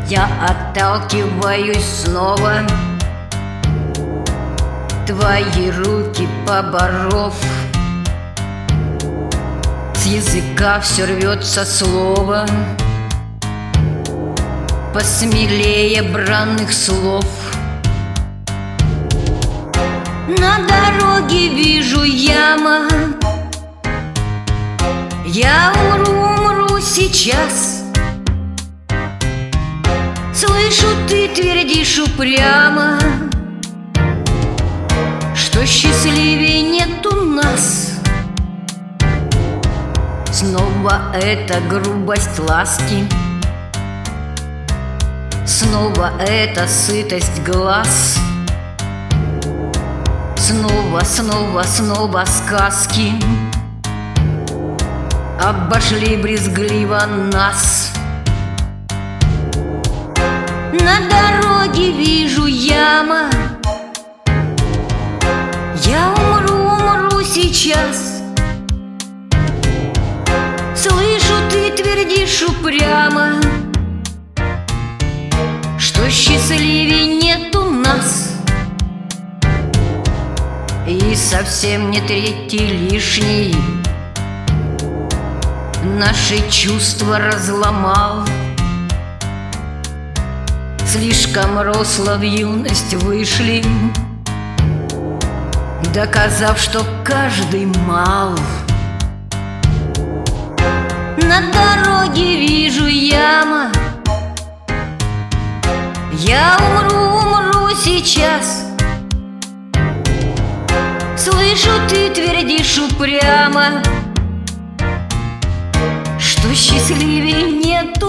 Я отталкиваюсь снова, твои руки поборов. С языка все рвется слово, посмелее бранных слов. На дороге вижу яма, я умру сейчас. Слышу, ты твердишь упрямо, что счастливее нет у нас. Снова эта грубость ласки, снова эта сытость глаз, снова, снова, снова сказки обошли брезгливо нас. На дороге вижу яма, я умру сейчас. Слышу, ты твердишь упрямо, что счастливее нет у нас. И совсем не третий лишний наши чувства разломал. Слишком росло в юность вышли, доказав, что каждый мал. На дороге вижу яма, я умру сейчас. Слышу, ты твердишь упрямо, что счастливее нету